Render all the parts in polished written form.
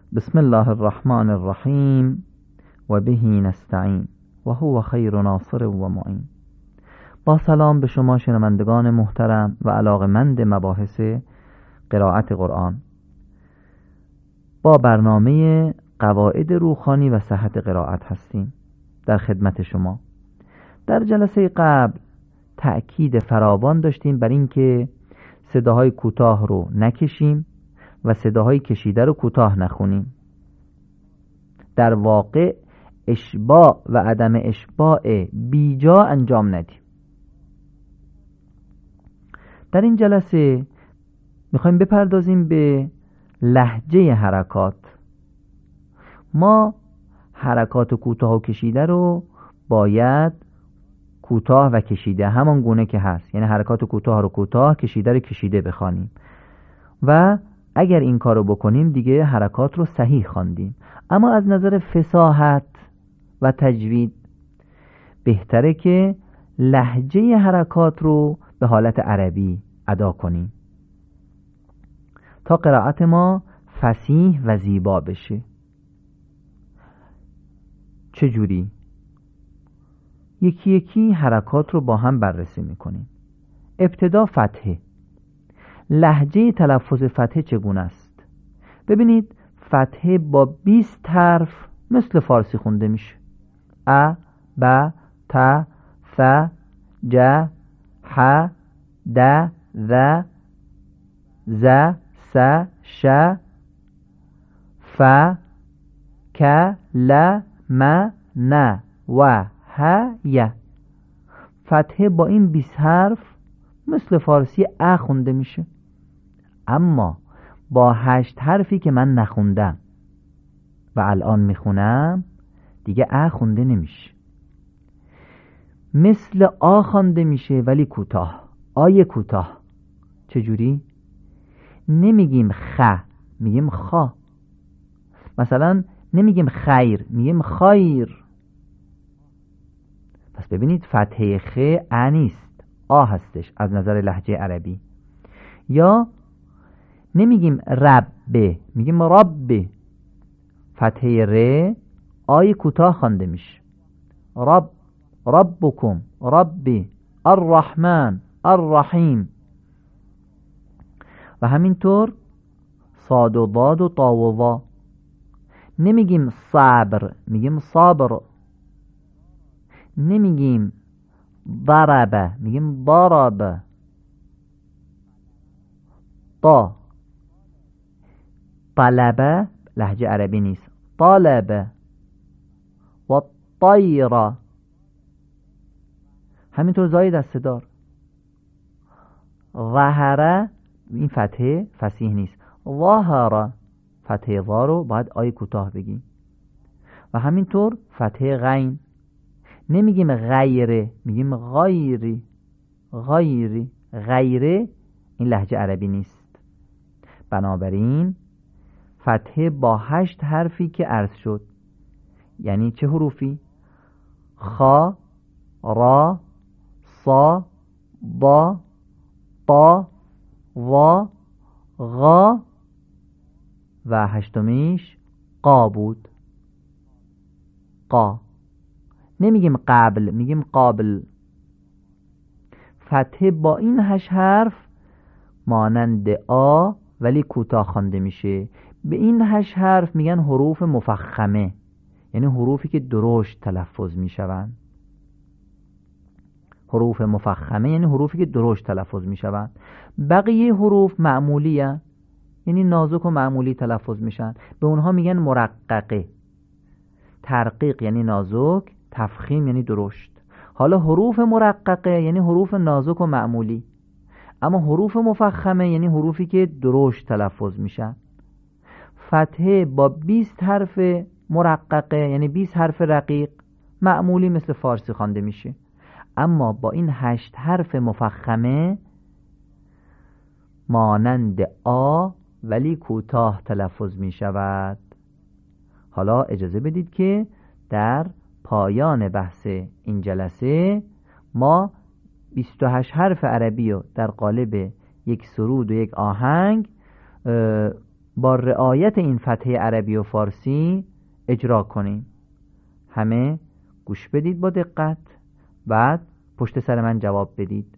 بسم الله الرحمن الرحیم و به نستعین و هو خیر ناصر و معین. با سلام به شما شنوندگان محترم و علاقمند مباحث قرائت قرآن، با برنامه قواعد روحانی و صحت قرائت هستیم در خدمت شما. در جلسه قبل تأکید فراوان داشتیم بر اینکه صداهای کوتاه رو نکشیم و صداهای کشیده رو کوتاه نخونیم. در واقع اشباع و عدم اشباع بیجا انجام ندیم. در این جلسه میخوایم بپردازیم به لهجه حرکات. ما حرکات کوتاه و کشیده رو باید کوتاه و کشیده همان گونه که هست، یعنی حرکات کوتاه رو کوتاه، کشیده رو کشیده بخوانیم و اگر این کار رو بکنیم دیگه حرکات رو صحیح خواندیم. اما از نظر فصاحت و تجوید بهتره که لهجه حرکات رو به حالت عربی ادا کنیم تا قرائت ما فصیح و زیبا بشه. چجوری؟ یکی یکی حرکات رو با هم بررسی میکنیم. ابتدا فتحه. لهجه تلفظ فتحه چگونه است؟ ببینید فتحه با 20 حرف مثل فارسی خونده میشه. ا، ب، ت، ث، ج، ح، د، ذ، ز، س، ش، ف، ک، ل، م، ن و ه، ی. فتحه با این 20 حرف مثل فارسی ا خونده میشه، اما با 8 حرفی که من نخوندم و الان میخونم دیگه ا خونده نمیشه. مثل آ خوانده میشه ولی کوتاه. آی کوتاه. چجوری؟ نمیگیم خ، میگیم خا. مثلا نمیگیم خیر، میگیم خایر. پس ببینید فتحه خ ا نیست، آ هستش از نظر لهجه عربی. یا نمیگیم رب، میگیم رب. فتحه ر آی کوتاه خوانده میشه. رب، ربکم، ربی، الرحمن، الرحیم. و همینطور صاد و ضاد و طا و ظا. نمیگیم صبر، میگیم صابر. نمیگیم ضرب، میگیم ضرب. طا. طلبه لهجه عربی نیست، طلبه. و طیره. همینطور زای دسته‌دار. ظهره این فتحه فصیح نیست، ظهره. فتحه ظا رو باید آی کوتاه بگیم. و همینطور فتحه غین. نمیگیم غیره، میگیم غیری. غیری، غیره این لهجه عربی نیست. بنابراین فتحه با 8 حرفی که عرض شد، یعنی چه حروفی؟ خا، را، صا، ضا، طا، ظا، غا و 8میش قا بود. قا. نمیگیم قبل، میگیم قابل. فتحه با این 8 حرف مانند آ ولی کوتاه خوانده میشه. به این 8 حرف میگن حروف مفخمه، یعنی حروفی که درشت تلفظ میشوند. حروف مفخمه یعنی حروفی که درشت تلفظ میشوند. بقیه حروف معمولیه، یعنی نازک و معمولی تلفظ میشن. به اونها میگن مرققه. ترقیق یعنی نازک، تفخیم یعنی درشت. حالا حروف مرققه یعنی حروف نازک و معمولی، اما حروف مفخمه یعنی حروفی که درشت تلفظ میشن. فتحه با 20 حرف مرققه یعنی 20 حرف رقیق، معمولی مثل فارسی خوانده میشه، اما با این 8 حرف مفخمه مانند آ ولی کوتاه تلفظ می شود. حالا اجازه بدید که در پایان بحث این جلسه ما 28 حرف عربی رو در قالب یک سرود و یک آهنگ با رعایت این فتحه عربی و فارسی اجرا کنیم. همه گوش بدید با دقت، بعد پشت سر من جواب بدید.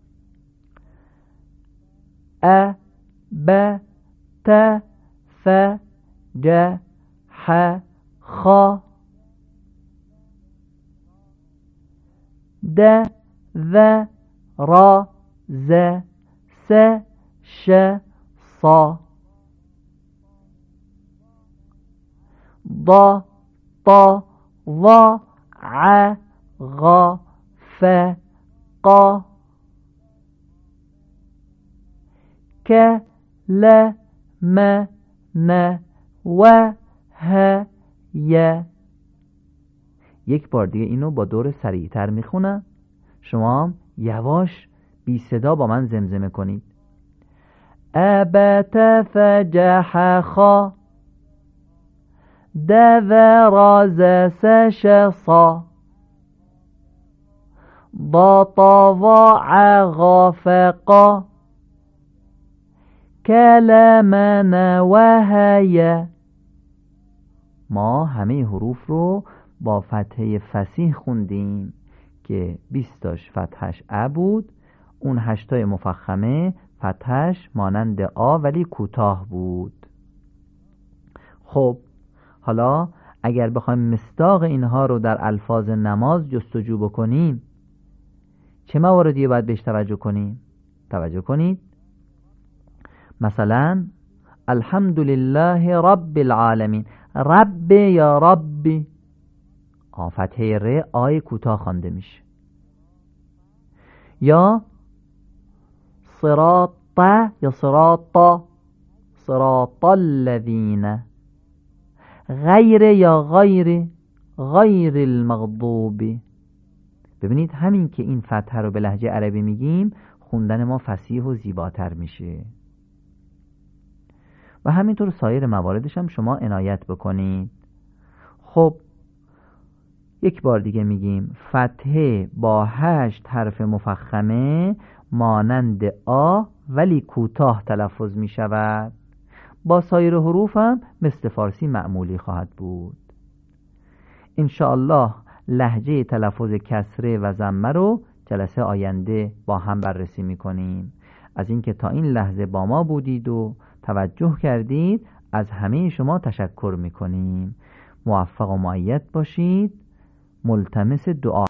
ا ب ت ف ج ح خ د ذ را ز س ش ص ض ط ظ ع غ ف ق ك ل م ن و ه ی. یک بار دیگه اینو با دور سریعتر میخونم، شما هم یواش بی صدا با من زمزمه کنید. ابت فجح خا دذراز سش صا ض ضاع غافقا کلمن وهی. ما همه حروف رو با فتحه فصیح خوندیم که 20 تاش فتحش ا بود، اون 8 تای مفخمه فتحش مانند آ ولی کوتاه بود. خب حالا اگر بخوایم مصداق اینها رو در الفاظ نماز جستجو بکنیم، چه مواردی باید بهش توجه کنیم؟ توجه کنید. مثلا الحمدلله رب العالمین، رب یا ربی، فتحه ر آی کوتاه خوانده میشه. یا صراط یا صراط، صراط الذین، غیر یا غیر المغضوب. ببینید همین که این فتحه رو به لهجه عربی میگیم، خوندن ما فصیح و زیباتر میشه. و همینطور سایر مواردش هم شما عنایت بکنید. خب یک بار دیگه میگیم فتحه با 8 حرف مفخمه مانند آ ولی کوتاه تلفظ می شود. با سایر حروف هم مثل فارسی معمولی خواهد بود. انشاءالله لهجه تلفظ کسره و ضمه رو جلسه آینده با هم بررسی می کنیم. از اینکه تا این لحظه با ما بودید و توجه کردید از همه شما تشکر می کنیم. موفق و مؤید باشید. ملتمس دعا